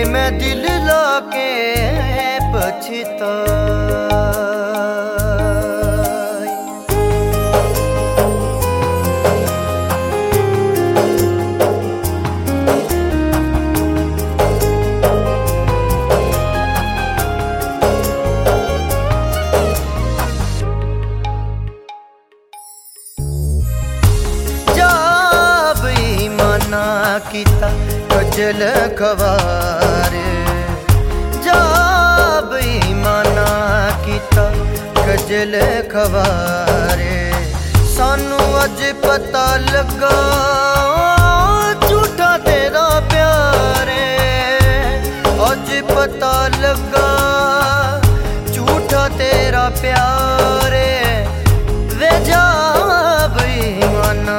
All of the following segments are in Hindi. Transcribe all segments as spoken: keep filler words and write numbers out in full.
मैं दिल लाके पछताई। जब ईमाना किता खजल खवार, जब ईमाना किता खजल खवारे, सानू अज पता लगा झूठा तेरा प्यारे। अज पता लगा झूठा तेरा प्यारे, वे जब ईमाना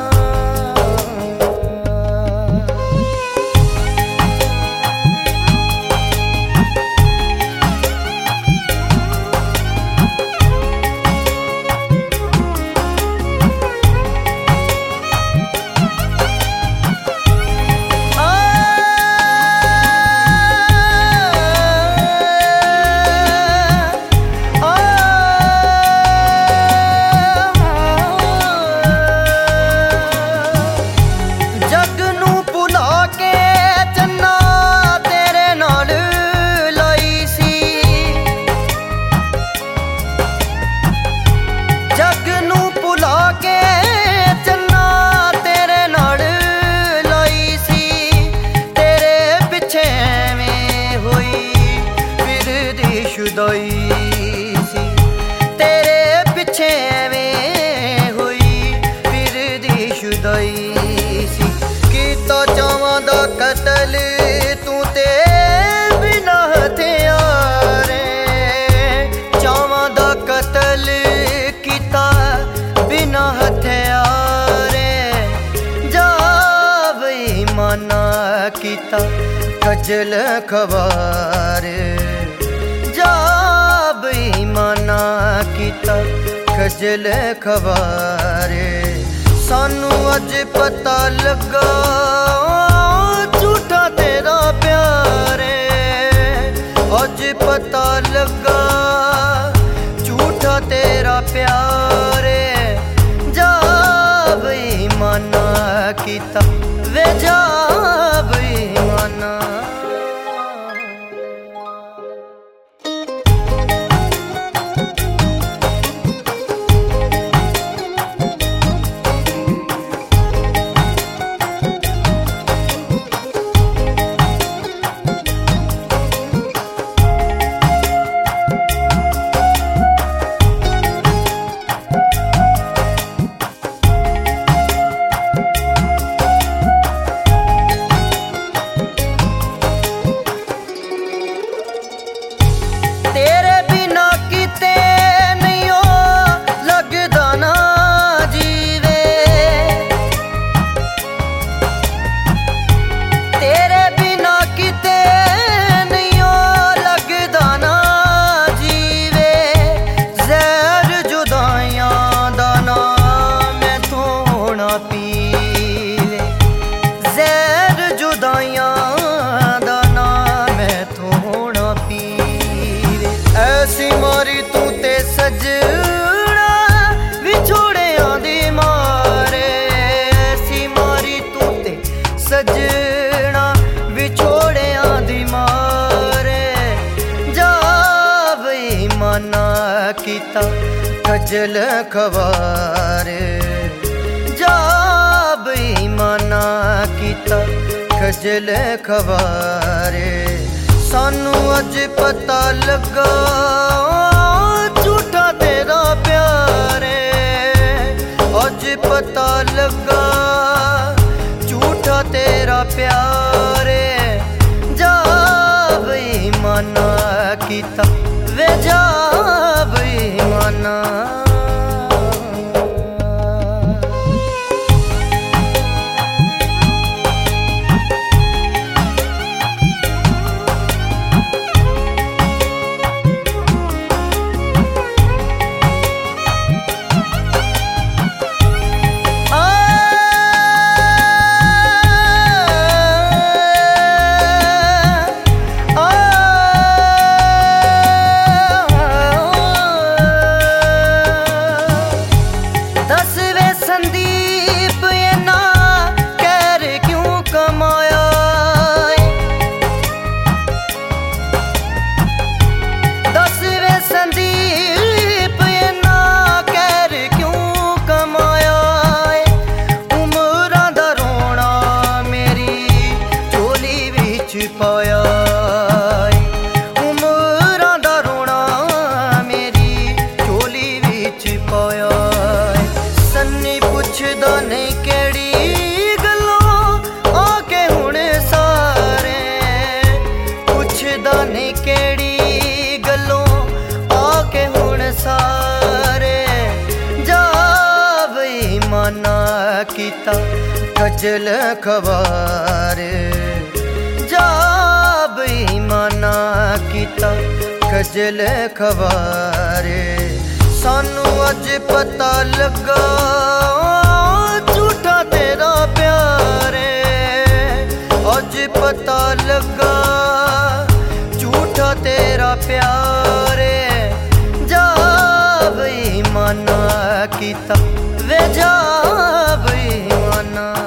सी, तेरे पिछे में हुई फिर दी शुदाई सी। कीता चावां दा कतल तू ते बिना हथियारे, चावां दा कतल कीता बिना हथियारे। जब ईमाना कीता खजल खवारे, जब ईमाना किता खजल खवारे, सानू अज पता लगा झूठा तेरा प्यारे। अज पता लगा झूठा तेरा प्यारे, जब ईमाना किता वे जब ईमाना। तेरे बिना किते नहीं हो लगदा ना जीवे, तेरे बिना किते नहीं हो लगदा ना जीवे। ज़हर जुदाइयां दा ना मैं थोड़ा पीवे, ज़हर जुदाइयां दा ना मैं थोड़ा पीवे। ऐसी मारी तू ते सजना विछोड़ियां दी मारे, ऐसी मारी तू ते सजना विछोड़ियां दी मारे। जब ईमाना किता खजल खवारे, जब ईमाना किता खजल खवारे, सानू अज पता लगा झूठा तेरा प्यारे। अज पता लगा झूठा तेरा प्यारे, जब ईमाना किता वे जब ईमाना। पाया उमरां दा रोना मेरी झोली विच पाया। सन्नी पुछदा नहीं केड़ी गल्लों आके हुण सारे, पुछदा नहीं केड़ी गल्लों आके हुण सारे। जा बई माना कीता खजल खवारे, जा बई माना कीता खजल खवारे। सानू अज पता लगा झूठा तेरा प्यारे, अज पता लगा झूठा तेरा प्यारे। जा बई माना कीता वे जा बई माना।